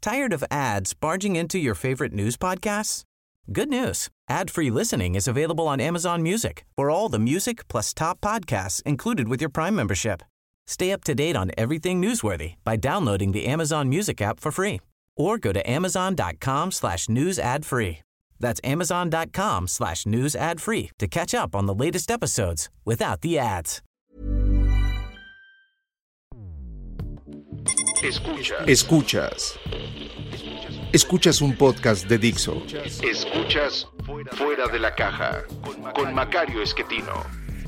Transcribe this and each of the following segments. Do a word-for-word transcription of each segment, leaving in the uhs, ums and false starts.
Tired of ads barging into your favorite news podcasts? Good news. Ad-free listening is available on Amazon Music for all the music plus top podcasts included with your Prime membership. Stay up to date on everything newsworthy by downloading the Amazon Music app for free or go to amazon.com slash news ad free. That's amazon.com slash news ad free to catch up on the latest episodes without the ads. Escuchas. Escuchas. Escuchas un podcast de Dixo. Escuchas Fuera de la Caja con Macario Esquetino.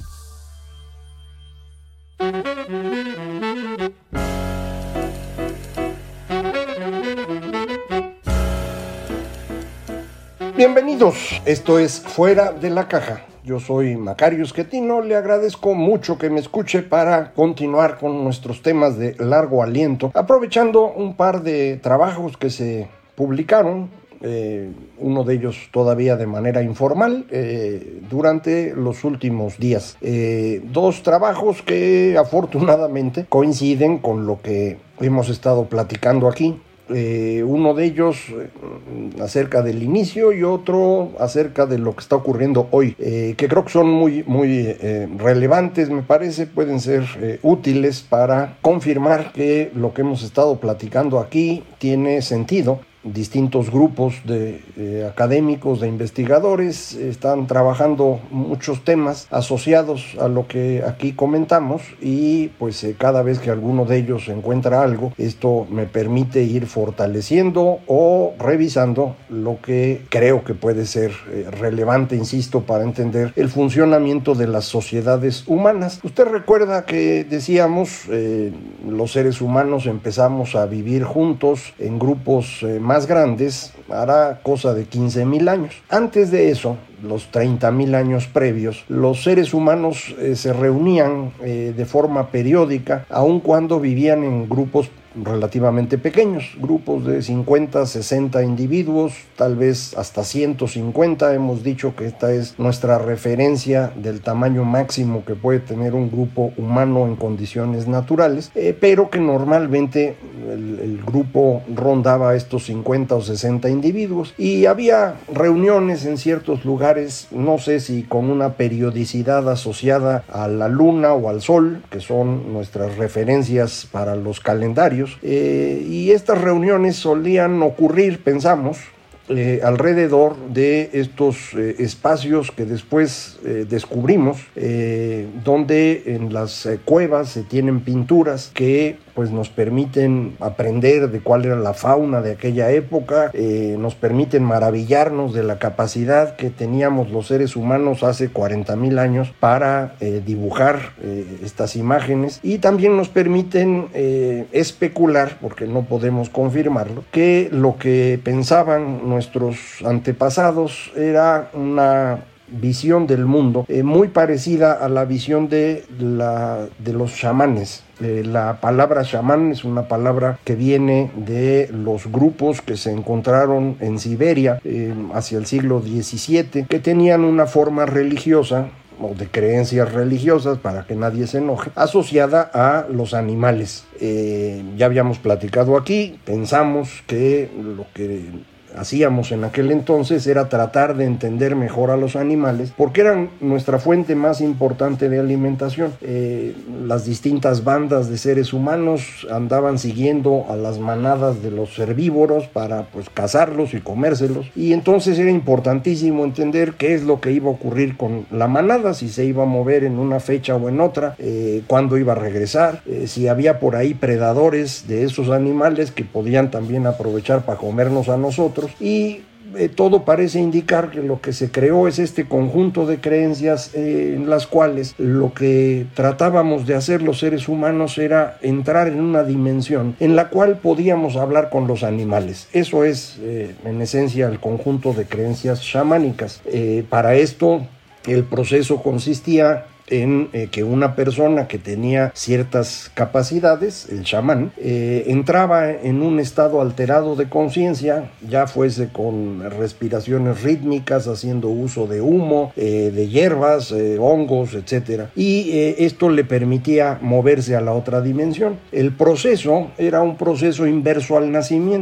Bienvenidos, esto es Fuera de la Caja. Yo soy Macario Esquetino, le agradezco mucho que me escuche para continuar con nuestros temas de largo aliento, aprovechando un par de trabajos que se publicaron, eh, uno de ellos todavía de manera informal, eh, durante los últimos días. Eh, dos trabajos que afortunadamente coinciden con lo que hemos estado platicando aquí. Eh, uno de ellos eh, acerca del inicio y otro acerca de lo que está ocurriendo hoy, eh, que creo que son muy, muy eh, relevantes, me parece, pueden ser eh, útiles para confirmar que lo que hemos estado platicando aquí tiene sentido. Distintos grupos de eh, académicos, de investigadores, están trabajando muchos temas asociados a lo que aquí comentamos y pues eh, cada vez que alguno de ellos encuentra algo, esto me permite ir fortaleciendo o revisando lo que creo que puede ser eh, relevante, insisto, para entender el funcionamiento de las sociedades humanas. Usted recuerda que decíamos, eh, los seres humanos empezamos a vivir juntos en grupos eh, más más grandes, hará cosa de quince mil años. Antes de eso, los treinta mil años previos, los seres humanos eh, se reunían eh, de forma periódica, aun cuando vivían en grupos relativamente pequeños, grupos de cincuenta, sesenta individuos, tal vez hasta ciento cincuenta. Hemos dicho que esta es nuestra referencia del tamaño máximo que puede tener un grupo humano en condiciones naturales, eh, pero que normalmente el, el grupo rondaba estos cincuenta o sesenta individuos y había reuniones en ciertos lugares, no sé si con una periodicidad asociada a la luna o al sol, que son nuestras referencias para los calendarios. Eh, y estas reuniones solían ocurrir, pensamos, eh, alrededor de estos eh, espacios que después eh, descubrimos, eh, donde en las eh, cuevas se tienen pinturas que pues nos permiten aprender de cuál era la fauna de aquella época, eh, nos permiten maravillarnos de la capacidad que teníamos los seres humanos hace cuarenta mil años para eh, dibujar eh, estas imágenes, y también nos permiten eh, especular, porque no podemos confirmarlo, que lo que pensaban nuestros antepasados era una visión del mundo eh, muy parecida a la visión de, la, de los chamanes. Eh, la palabra chamán es una palabra que viene de los grupos que se encontraron en Siberia eh, hacia el siglo diecisiete, que tenían una forma religiosa o de creencias religiosas, para que nadie se enoje, asociada a los animales. Eh, ya habíamos platicado aquí, pensamos que lo que hacíamos en aquel entonces era tratar de entender mejor a los animales, porque eran nuestra fuente más importante de alimentación. Eh, las distintas bandas de seres humanos andaban siguiendo a las manadas de los herbívoros para pues cazarlos y comérselos, y entonces era importantísimo entender qué es lo que iba a ocurrir con la manada, si se iba a mover en una fecha o en otra, eh, cuándo iba a regresar, eh, si había por ahí predadores de esos animales que podían también aprovechar para comernos a nosotros. Y eh, todo parece indicar que lo que se creó es este conjunto de creencias eh, en las cuales lo que tratábamos de hacer los seres humanos era entrar en una dimensión en la cual podíamos hablar con los animales. Eso es eh, en esencia el conjunto de creencias chamánicas. Eh, para esto el proceso consistía en eh, que una persona que tenía ciertas capacidades, el chamán, eh, entraba en un estado alterado de conciencia, ya fuese con respiraciones rítmicas, haciendo uso de humo, eh, de hierbas, eh, hongos, etcétera, y eh, esto le permitía moverse a la otra dimensión. El proceso era un proceso inverso al nacimiento.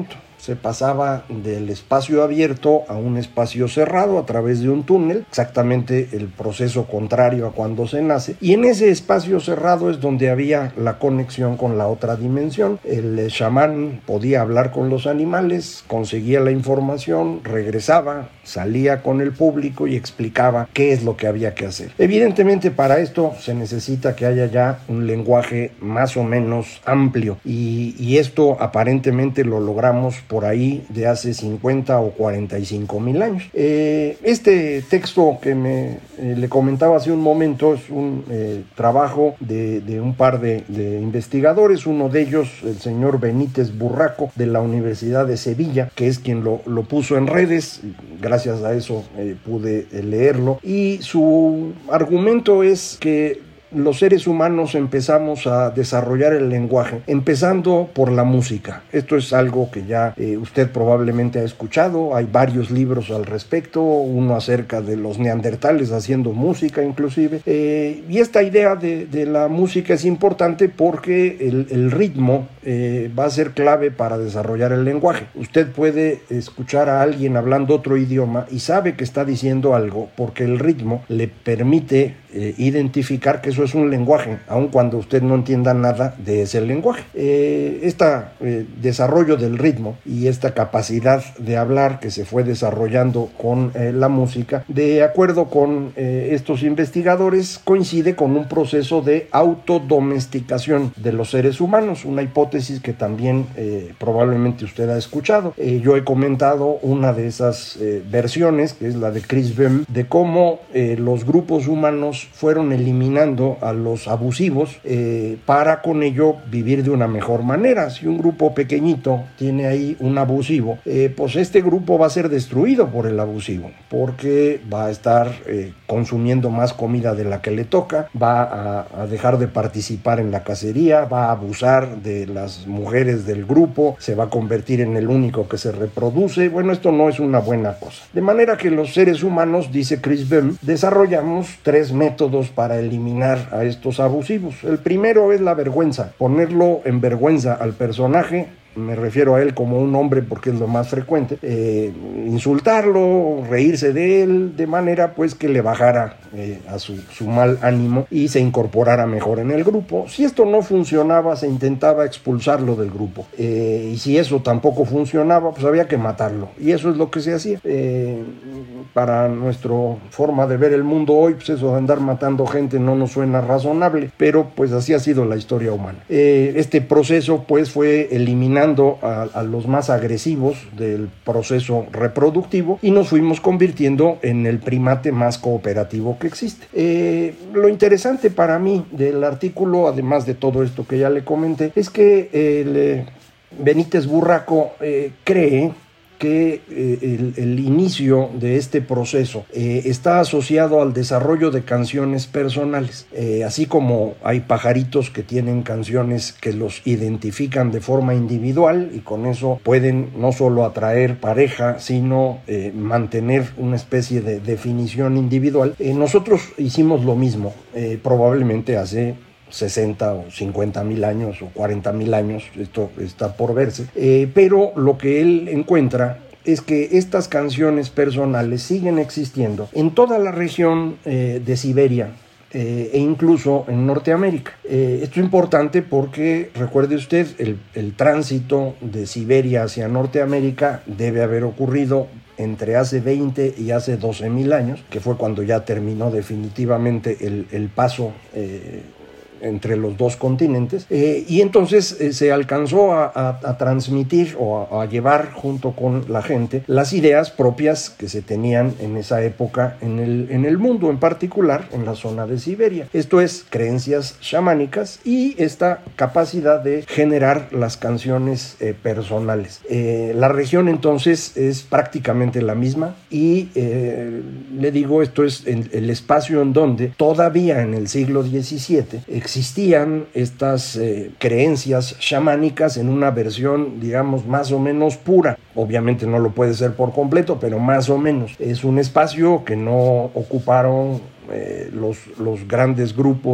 se pasaba del espacio abierto a un espacio cerrado a través de un túnel, exactamente el proceso contrario a cuando se nace, y en ese espacio cerrado es donde había la conexión con la otra dimensión. El chamán podía hablar con los animales, conseguía la información, regresaba, salía con el público y explicaba qué es lo que había que hacer. Evidentemente, para esto se necesita que haya ya un lenguaje más o menos amplio, y, y esto aparentemente lo logramos por ahí de hace cincuenta o cuarenta y cinco mil años. Eh, este texto que me eh, le comentaba hace un momento es un eh, trabajo de, de un par de, de investigadores, uno de ellos el señor Benítez Burraco de la Universidad de Sevilla, que es quien lo, lo puso en redes. Gracias a eso eh, pude eh, leerlo, y su argumento es que los seres humanos empezamos a desarrollar el lenguaje empezando por la música. Esto es algo que ya eh, usted probablemente ha escuchado. Hay varios libros al respecto, uno acerca de los neandertales haciendo música inclusive, eh, y esta idea de, de la música es importante porque el, el ritmo eh, va a ser clave para desarrollar el lenguaje. Usted puede escuchar a alguien hablando otro idioma y sabe que está diciendo algo porque el ritmo le permite eh, identificar que eso es un lenguaje, aun cuando usted no entienda nada de ese lenguaje. Eh, este eh, desarrollo del ritmo y esta capacidad de hablar que se fue desarrollando con eh, la música, de acuerdo con eh, estos investigadores, coincide con un proceso de autodomesticación de los seres humanos, una hipótesis que también eh, probablemente usted ha escuchado. Eh, yo he comentado una de esas eh, versiones, que es la de Chris Böhm, de cómo eh, los grupos humanos fueron eliminando a los abusivos eh, para con ello vivir de una mejor manera. Si un grupo pequeñito tiene ahí un abusivo, eh, pues este grupo va a ser destruido por el abusivo, porque va a estar eh, consumiendo más comida de la que le toca, va a, a dejar de participar en la cacería, va a abusar de las mujeres del grupo, se va a convertir en el único que se reproduce. Bueno, esto no es una buena cosa. De manera que los seres humanos, dice Chris Böhm, desarrollamos tres métodos para eliminar a estos abusivos. El primero es la vergüenza, ponerlo en vergüenza al personaje. Me refiero a él como un hombre porque es lo más frecuente, eh, insultarlo, reírse de él, de manera pues que le bajara eh, a su, su mal ánimo y se incorporara mejor en el grupo. Si esto no funcionaba, se intentaba expulsarlo del grupo, eh, y si eso tampoco funcionaba, pues había que matarlo, y eso es lo que se hacía. Eh, para nuestra forma de ver el mundo hoy, pues eso de andar matando gente no nos suena razonable, pero pues así ha sido la historia humana. Eh, este proceso pues fue eliminado A, a los más agresivos del proceso reproductivo, y nos fuimos convirtiendo en el primate más cooperativo que existe. Eh, lo interesante para mí del artículo, además de todo esto que ya le comenté, es que el, eh, Benítez Burraco eh, cree que eh, el, el inicio de este proceso eh, está asociado al desarrollo de canciones personales. Eh, así como hay pajaritos que tienen canciones que los identifican de forma individual y con eso pueden no solo atraer pareja, sino eh, mantener una especie de definición individual, eh, nosotros hicimos lo mismo, eh, probablemente hace sesenta o cincuenta mil años o cuarenta mil años, esto está por verse, eh, pero lo que él encuentra es que estas canciones personales siguen existiendo en toda la región eh, de Siberia, Eh, e incluso en Norteamérica. Eh, esto es importante porque, recuerde usted, el, el tránsito de Siberia hacia Norteamérica debe haber ocurrido entre hace veinte y hace doce mil años, que fue cuando ya terminó definitivamente el, el paso eh, entre los dos continentes, eh, y entonces eh, se alcanzó a, a, a transmitir o a, a llevar junto con la gente las ideas propias que se tenían en esa época en el, en el mundo, en particular en la zona de Siberia. Esto es, creencias chamánicas y esta capacidad de generar las canciones eh, personales. Eh, la región entonces es prácticamente la misma, y eh, le digo, esto es el, el espacio en donde todavía en el siglo diecisiete existían estas eh, creencias chamánicas en una versión, digamos, más o menos pura. Obviamente no lo puede ser por completo, pero más o menos. Es un espacio que no ocuparon eh, los, los grandes grupos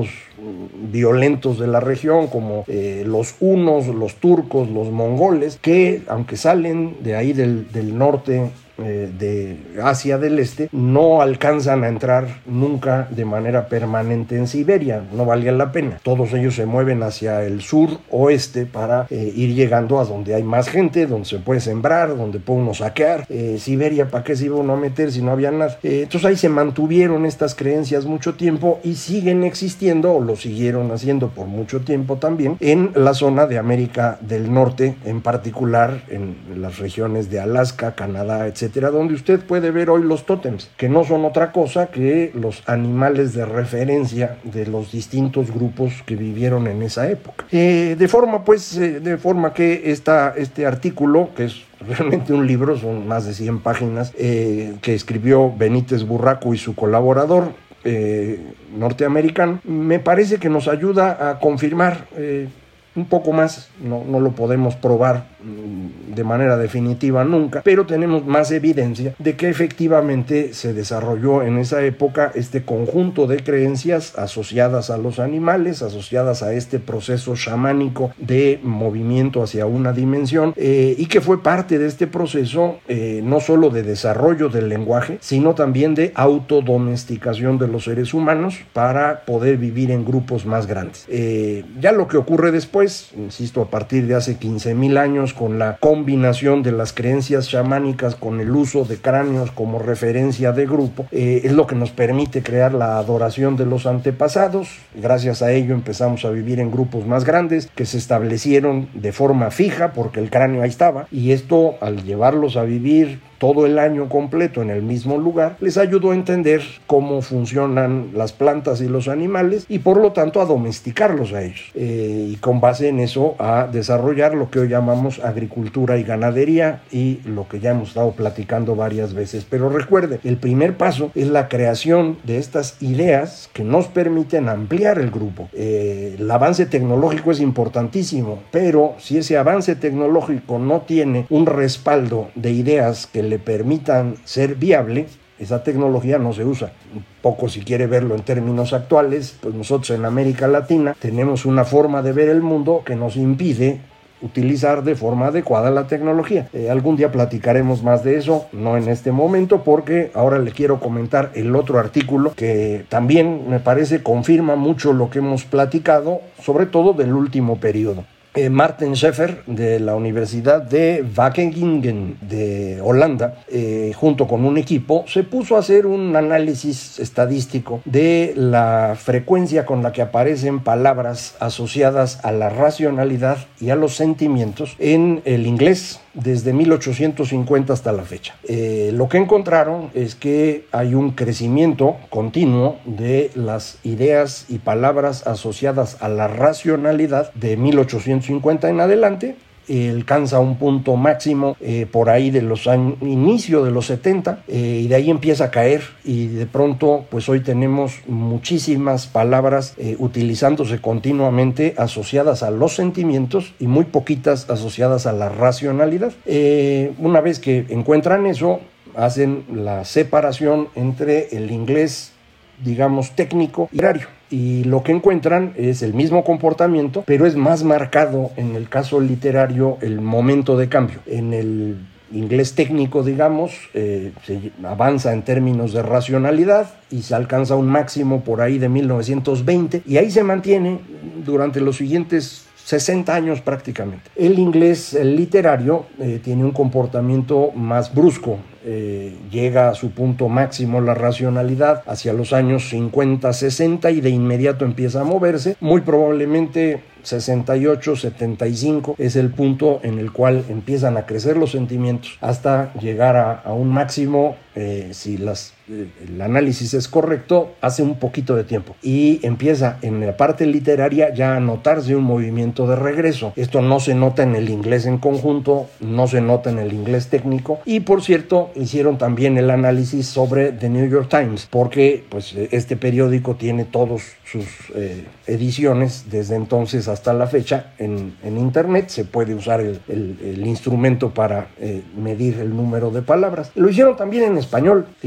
violentos de la región, como eh, los hunos, los turcos, los mongoles, que aunque salen de ahí del, del norte eh, de Asia del Este, no alcanzan a entrar nunca de manera permanente en Siberia, no valía la pena. Todos ellos se mueven hacia el sur oeste para eh, ir llegando a donde hay más gente, donde se puede sembrar, donde puede uno saquear. Eh, Siberia, ¿para qué se iba uno a meter si no había nada? Eh, entonces ahí se mantuvieron estas creencias mucho tiempo y siguen existiendo, o lo siguieron haciendo por mucho tiempo también, en la zona de América del Norte, en particular en las regiones de Alaska, Canadá, etcétera, donde usted puede ver hoy los tótems, que no son otra cosa que los animales de referencia de los distintos grupos que vivieron en esa época. Eh, de forma pues, eh, de forma que esta, este artículo, que es realmente un libro, son más de cien páginas, eh, que escribió Benítez Burraco y su colaborador eh, norteamericano, me parece que nos ayuda a confirmar eh, un poco más, no, no lo podemos probar de manera definitiva nunca, pero tenemos más evidencia de que efectivamente se desarrolló en esa época este conjunto de creencias asociadas a los animales, asociadas a este proceso chamánico de movimiento hacia una dimensión, eh, y que fue parte de este proceso eh, no solo de desarrollo del lenguaje, sino también de autodomesticación de los seres humanos para poder vivir en grupos más grandes. Eh, ya lo que ocurre después, insisto, a partir de hace quince mil años, con la combinación de las creencias chamánicas con el uso de cráneos como referencia de grupo, eh, es lo que nos permite crear la adoración de los antepasados. Gracias a ello empezamos a vivir en grupos más grandes que se establecieron de forma fija porque el cráneo ahí estaba, y esto, al llevarlos a vivir todo el año completo en el mismo lugar, les ayudó a entender cómo funcionan las plantas y los animales y por lo tanto a domesticarlos a ellos, eh, y con base en eso a desarrollar lo que hoy llamamos agricultura y ganadería, y lo que ya hemos estado platicando varias veces. Pero recuerde, el primer paso es la creación de estas ideas que nos permiten ampliar el grupo. Eh, el avance tecnológico es importantísimo, pero si ese avance tecnológico no tiene un respaldo de ideas que le permitan ser viable, esa tecnología no se usa. Un poco, si quiere verlo en términos actuales, pues nosotros en América Latina tenemos una forma de ver el mundo que nos impide utilizar de forma adecuada la tecnología. Eh, algún día platicaremos más de eso, no en este momento, porque ahora le quiero comentar el otro artículo que también me parece confirma mucho lo que hemos platicado, sobre todo del último periodo. Eh, Marten Scheffer, de la Universidad de Wageningen de Holanda, eh, junto con un equipo, se puso a hacer un análisis estadístico de la frecuencia con la que aparecen palabras asociadas a la racionalidad y a los sentimientos en el inglés desde mil ochocientos cincuenta hasta la fecha. Eh, lo que encontraron es que hay un crecimiento continuo de las ideas y palabras asociadas a la racionalidad de mil ochocientos cincuenta en adelante. Eh, alcanza un punto máximo eh, por ahí de los años, inicio de los setenta, eh, y de ahí empieza a caer, y de pronto pues hoy tenemos muchísimas palabras eh, utilizándose continuamente asociadas a los sentimientos y muy poquitas asociadas a la racionalidad. Eh, una vez que encuentran eso, hacen la separación entre el inglés, digamos, técnico y literario. Y lo que encuentran es el mismo comportamiento, pero es más marcado en el caso literario el momento de cambio. En el inglés técnico, digamos, eh, se avanza en términos de racionalidad y se alcanza un máximo por ahí de mil novecientos veinte, y ahí se mantiene durante los siguientes sesenta años prácticamente. El inglés el literario eh, tiene un comportamiento más brusco. Eh, llega a su punto máximo la racionalidad hacia los años cincuenta, sesenta, y de inmediato empieza a moverse. Muy probablemente sesenta y ocho, setenta y cinco es el punto en el cual empiezan a crecer los sentimientos hasta llegar a, a un máximo, eh, si las, eh, el análisis es correcto, hace un poquito de tiempo, y empieza en la parte literaria ya a notarse un movimiento de regreso. Esto no se nota en el inglés en conjunto, no se nota en el inglés técnico, y por cierto hicieron también el análisis sobre The New York Times, porque pues este periódico tiene todos sus eh, ediciones desde entonces hasta la fecha en, en internet. Se puede usar el, el, el instrumento para eh, medir el número de palabras. Lo hicieron también en español, y nos movemos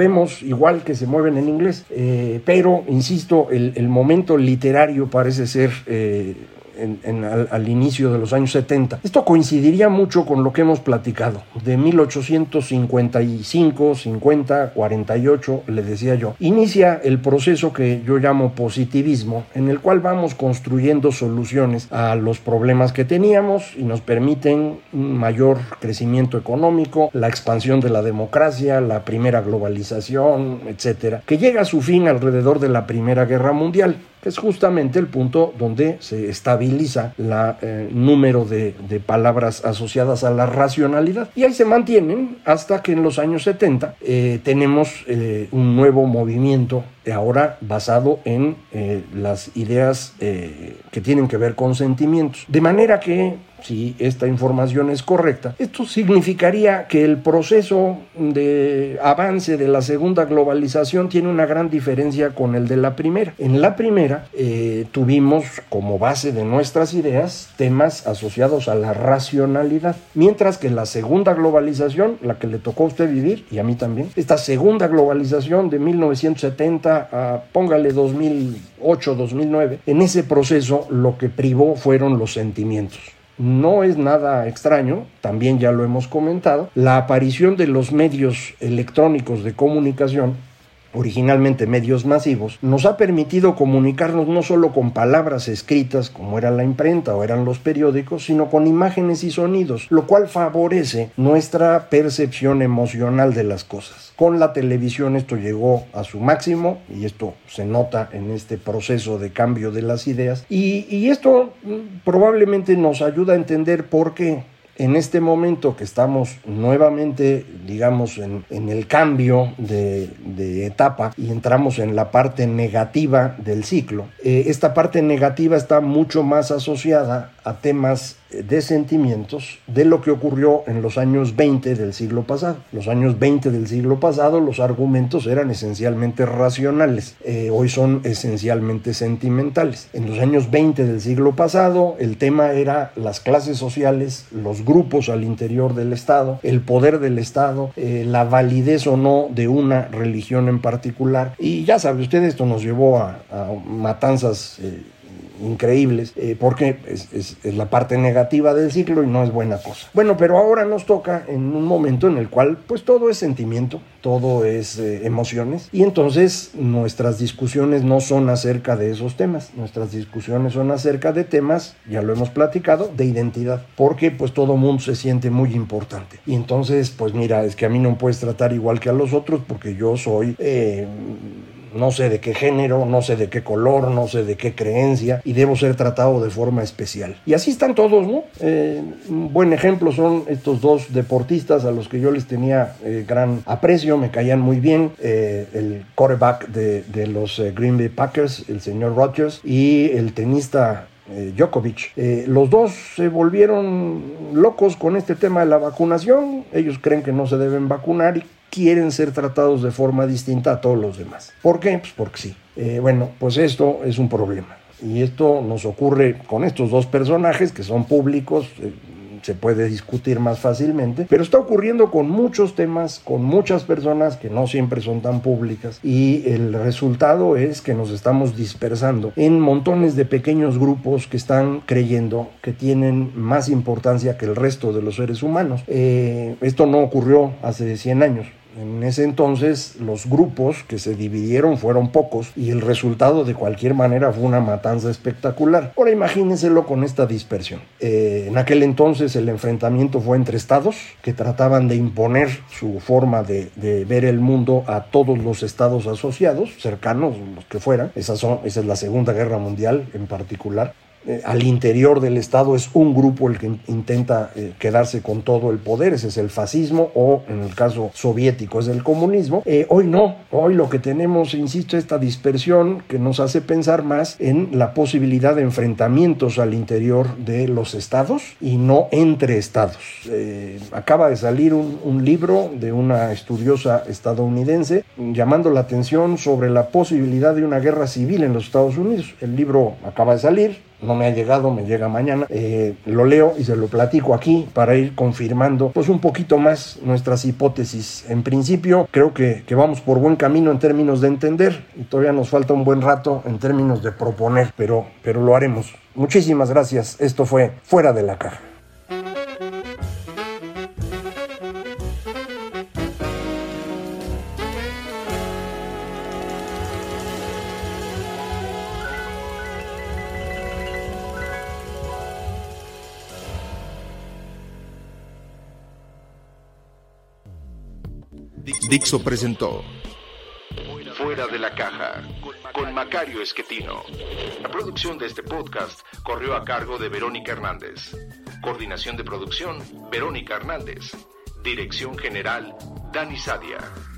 movemos igual que se mueven en inglés, eh, pero, insisto, el, el momento literario parece ser... Eh, En, en, al, al inicio de los años setenta. Esto coincidiría mucho con lo que hemos platicado. De mil ochocientos cincuenta y cinco, cincuenta, cuarenta y ocho, le decía yo, inicia el proceso que yo llamo positivismo, en el cual vamos construyendo soluciones a los problemas que teníamos y nos permiten un mayor crecimiento económico, la expansión de la democracia, la primera globalización, etcétera, que llega a su fin alrededor de la Primera Guerra Mundial, que es justamente el punto donde se estabiliza el eh, número de, de palabras asociadas a la racionalidad. Y ahí se mantienen hasta que en los años setenta eh, tenemos eh, un nuevo movimiento, ahora basado en eh, las ideas eh, que tienen que ver con sentimientos. De manera que, si esta información es correcta, esto significaría que el proceso de avance de la segunda globalización tiene una gran diferencia con el de la primera. En la primera eh, tuvimos como base de nuestras ideas temas asociados a la racionalidad, mientras que la segunda globalización, la que le tocó a usted vivir, y a mí también, esta segunda globalización de mil novecientos setenta a, póngale, dos mil ocho, dos mil nueve, en ese proceso lo que privó fueron los sentimientos. No es nada extraño, también ya lo hemos comentado, la aparición de los medios electrónicos de comunicación, originalmente medios masivos, nos ha permitido comunicarnos no solo con palabras escritas como era la imprenta o eran los periódicos, sino con imágenes y sonidos, lo cual favorece nuestra percepción emocional de las cosas. Con la televisión esto llegó a su máximo y esto se nota en este proceso de cambio de las ideas y, y esto probablemente nos ayuda a entender por qué en este momento que estamos nuevamente, digamos, en, en el cambio de, de etapa y entramos en la parte negativa del ciclo, eh, esta parte negativa está mucho más asociada a temas de sentimientos de lo que ocurrió en los años veinte del siglo pasado. Los años veinte del siglo pasado los argumentos eran esencialmente racionales, eh, hoy son esencialmente sentimentales. En los años veinte del siglo pasado el tema era las clases sociales, los grupos al interior del Estado, el poder del Estado, eh, la validez o no de una religión en particular, y ya sabe usted, esto nos llevó a, a matanzas eh, increíbles, eh, porque es, es, es la parte negativa del ciclo y no es buena cosa. Bueno, pero ahora nos toca en un momento en el cual pues todo es sentimiento, todo es eh, emociones, y entonces nuestras discusiones no son acerca de esos temas, nuestras discusiones son acerca de temas, ya lo hemos platicado, de identidad, porque pues todo mundo se siente muy importante, y entonces pues mira, es que a mí no me puedes tratar igual que a los otros porque yo soy... Eh, no sé de qué género, no sé de qué color, no sé de qué creencia y debo ser tratado de forma especial. Y así están todos, ¿no? Eh, un buen ejemplo son estos dos deportistas a los que yo les tenía eh, gran aprecio, me caían muy bien, eh, el quarterback de, de los eh, Green Bay Packers, el señor Rodgers, y el tenista Eh, Djokovic. Eh, los dos se volvieron locos con este tema de la vacunación. Ellos creen que no se deben vacunar y quieren ser tratados de forma distinta a todos los demás. ¿Por qué? Pues porque sí. Eh, bueno, pues esto es un problema. Y esto nos ocurre con estos dos personajes que son públicos, eh, se puede discutir más fácilmente, pero está ocurriendo con muchos temas, con muchas personas que no siempre son tan públicas, y el resultado es que nos estamos dispersando en montones de pequeños grupos que están creyendo que tienen más importancia que el resto de los seres humanos. Eh, esto no ocurrió hace cien años. En ese entonces los grupos que se dividieron fueron pocos y el resultado de cualquier manera fue una matanza espectacular. Ahora imagínenselo con esta dispersión. Eh, en aquel entonces el enfrentamiento fue entre estados que trataban de imponer su forma de, de ver el mundo a todos los estados asociados, cercanos, los que fueran. Esa, son, esa es la Segunda Guerra Mundial en particular. Eh, al interior del Estado es un grupo el que intenta eh, quedarse con todo el poder, ese es el fascismo, o en el caso soviético es el comunismo. Eh, hoy no, hoy lo que tenemos, insisto, esta dispersión que nos hace pensar más en la posibilidad de enfrentamientos al interior de los estados y no entre estados. Eh, acaba de salir un, un libro de una estudiosa estadounidense llamando la atención sobre la posibilidad de una guerra civil en los Estados Unidos. El libro acaba de salir, no me ha llegado, me llega mañana. Eh, lo leo y se lo platico aquí para ir confirmando pues un poquito más nuestras hipótesis. En principio creo que, que vamos por buen camino en términos de entender y todavía nos falta un buen rato en términos de proponer, pero, pero lo haremos. Muchísimas gracias. Esto fue Fuera de la Caja. Dixo presentó Fuera de la Caja con Macario Esquetino. La producción de este podcast corrió a cargo de Verónica Hernández. Coordinación de producción, Verónica Hernández. Dirección general, Dani Sadia.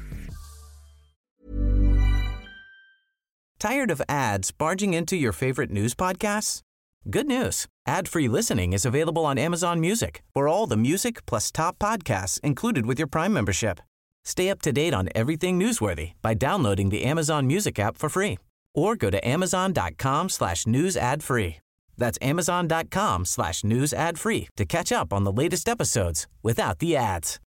Tired of ads barging into your favorite news podcasts? Good news. Ad-free listening is available on Amazon Music for all the music plus top podcasts included with your Prime membership. Stay up to date on everything newsworthy by downloading the Amazon Music app for free or go to amazon.com slash news ad free. That's amazon.com slash news ad free to catch up on the latest episodes without the ads.